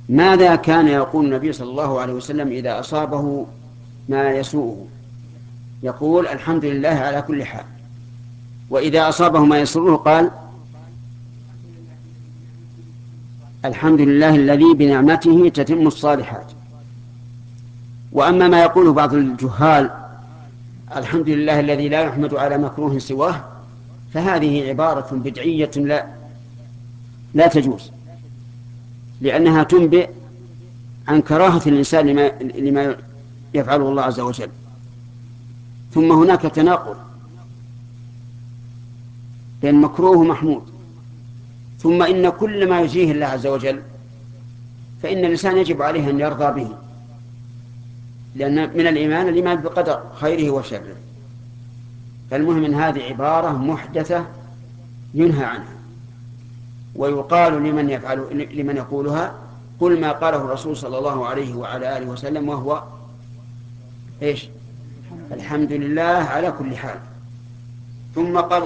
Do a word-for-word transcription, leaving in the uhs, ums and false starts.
ماذا كان يقول النبي صلى الله عليه وسلم إذا أصابه ما يسوءه؟ يقول الحمد لله على كل حال. وإذا أصابه ما يسوءه قال الحمد لله الذي بنعمته تتم الصالحات. وأما ما يقوله بعض الجهال الحمد لله الذي لا يحمد على مكروه سواه، فهذه عبارة بدعية لا لا تجوز، لأنها تنبئ عن كراهة الإنسان لما, لما يفعله الله عز وجل. ثم هناك تناقض بين مكروه ومحمود. ثم إن كل ما يجيه الله عز وجل فإن الإنسان يجب عليه أن يرضى به، لأن من الإيمان الإيمان بقدر خيره وشره. فالمهم أن هذه عبارة محدثة ينهى عنها. ويقال لمن يفعل لمن يقولها قل ما قاله الرسول صلى الله عليه وعلى آله وسلم، وهو إيش؟ الحمد لله على كل حال. ثم قال